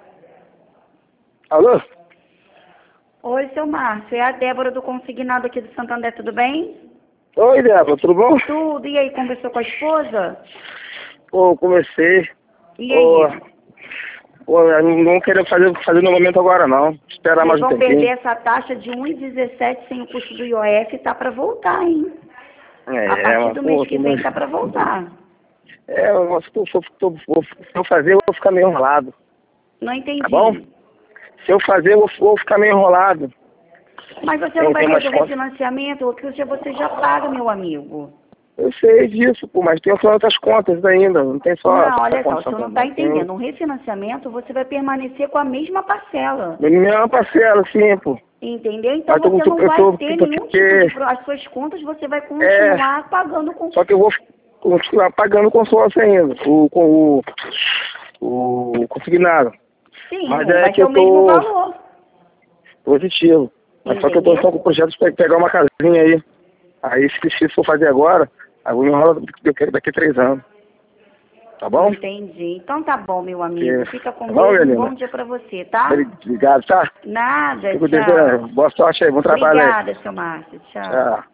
Alô? Oi, seu Márcio. É a Débora do Consignado aqui do Santander, tudo bem? Oi, Débora, tudo bom? Tudo. E aí, conversou com a esposa? Pô, comecei. E aí? Pô, eu não quero fazer no momento agora, não. Esperar Vocês mais um vão perder tempinho. essa taxa de 1,17 sem o custo do IOF, tá para voltar, hein? A partir Mas, do mês pô, que vem tá para voltar. mas se eu fazer, eu vou ficar meio enrolado, Não tá bom? entendi. Se eu fazer, eu vou ficar meio enrolado. Mas você não vai Tem mais fazer o contas. refinanciamento, o que você já paga, meu amigo. Eu sei disso, pô, mas tem outras contas ainda, não tem só Não, essa olha só, conta o senhor não Santander. está entendendo. Um refinanciamento, você vai permanecer com a mesma parcela. Minha parcela, sim, pô. Entendeu? Então Mas você não vai ter nenhum tipo porque de... As suas contas você vai continuar pagando com... só que eu vou continuar pagando o consórcio ainda, o consignado. Sim, Mas vai que ter eu o mesmo tô valor. positivo. Mas só que eu tô Entendeu? com o projeto para pegar uma casinha aí. Aí se for fazer agora, aí eu vou enrolar daqui 3 anos. Tá bom? Entendi. Então tá bom, meu amigo. Fica com Tá bom, Deus. minha Um linda? bom dia pra você, tá? Obrigado, tá? Nada, Fico tchau. desejando. Boa sorte aí, bom trabalho aí. Obrigada, seu Márcio. Tchau. Tchau.